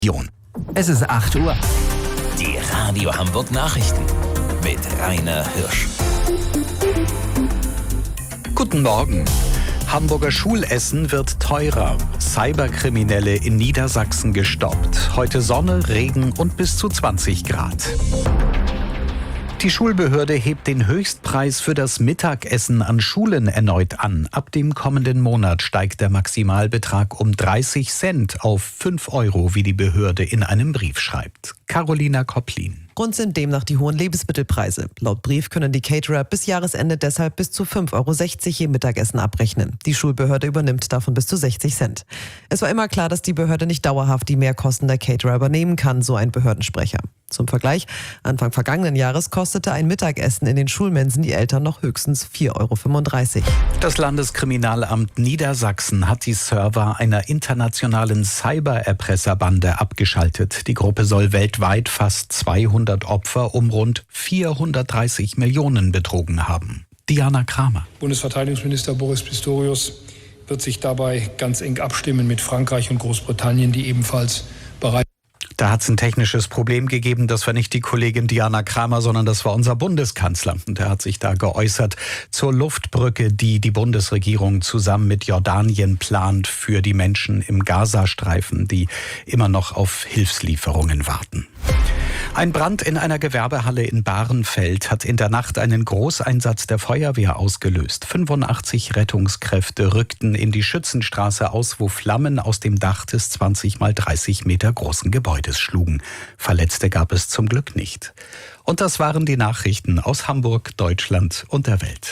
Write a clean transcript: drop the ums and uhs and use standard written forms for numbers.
Es ist 8 Uhr. Die Radio Hamburg Nachrichten mit Rainer Hirsch. Guten Morgen. Hamburger Schulessen wird teurer. Cyberkriminelle in Niedersachsen gestoppt. Heute Sonne, Regen und bis zu 20 Grad. Die Schulbehörde hebt den Höchstpreis für das Mittagessen an Schulen erneut an. Ab dem kommenden Monat steigt der Maximalbetrag um 30 Cent auf 5 Euro, wie die Behörde in einem Brief schreibt. Carolina Kopplin. Grund sind demnach die hohen Lebensmittelpreise. Laut Brief können die Caterer bis Jahresende deshalb bis zu 5,60 Euro je Mittagessen abrechnen. Die Schulbehörde übernimmt davon bis zu 60 Cent. Es war immer klar, dass die Behörde nicht dauerhaft die Mehrkosten der Caterer übernehmen kann, so ein Behördensprecher. Zum Vergleich, Anfang vergangenen Jahres kostete ein Mittagessen in den Schulmensen die Eltern noch höchstens 4,35 Euro. Das Landeskriminalamt Niedersachsen hat die Server einer internationalen Cybererpresserbande abgeschaltet. Die Gruppe soll weltweit fast 200 Opfer um rund 430 Millionen betrogen haben. Diana Kramer. Bundesverteidigungsminister Boris Pistorius wird sich dabei ganz eng abstimmen mit Frankreich und Großbritannien, die ebenfalls bereit. Da hat es ein technisches Problem gegeben. Das war nicht die Kollegin Diana Kramer, sondern das war unser Bundeskanzler. Und er hat sich da geäußert zur Luftbrücke, die die Bundesregierung zusammen mit Jordanien plant für die Menschen im Gazastreifen, die immer noch auf Hilfslieferungen warten. Ein Brand in einer Gewerbehalle in Bahrenfeld hat in der Nacht einen Großeinsatz der Feuerwehr ausgelöst. 85 Rettungskräfte rückten in die Schützenstraße aus, wo Flammen aus dem Dach des 20 mal 30 Meter großen Gebäudes schlugen. Verletzte gab es zum Glück nicht. Und das waren die Nachrichten aus Hamburg, Deutschland und der Welt.